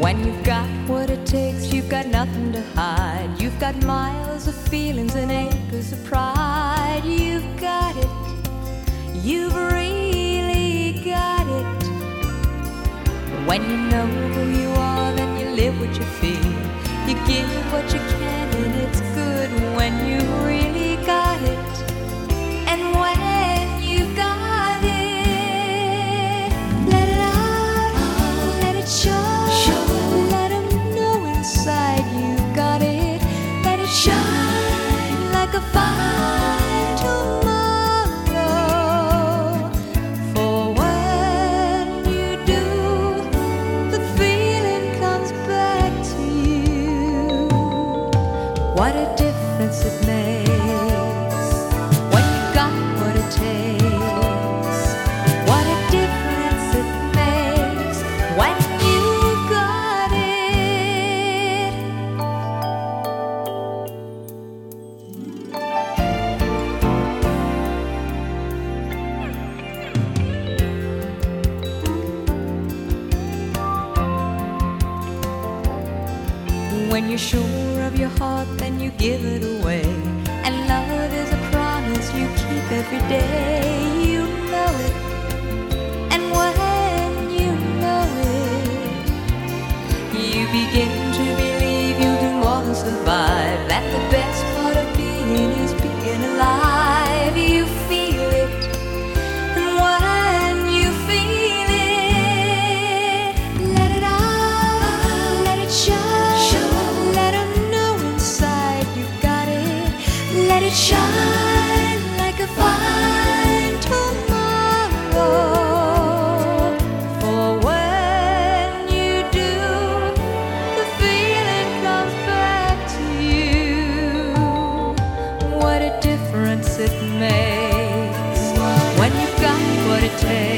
When you've got what it takes, you've got nothing to hide. You've got miles of feelings and acres of pride. You've got it, you've really got it. When you know who you are, then you live what you feel. You give what you can, and it's good when you really got it. And when you got it, let it out, let it show. Let them know inside you got it. Let it shine like a fire tomorrow. For when you do, the feeling comes back to you. What a difference it makes when you got what it takes. What a difference it makes when you got it. When you're sure of your heart, then you give it away. And love is a promise you keep every day. You know it. And when you know it, you begin to believe you'll do more than survive. That the best part of being is being alive. You feel it. And when you feel it, let it out, let it show. Let them know inside you've got it. Let it shine like a fine tomorrow. For when you do, the feeling comes back to you. What a difference it makes when you've got what it takes.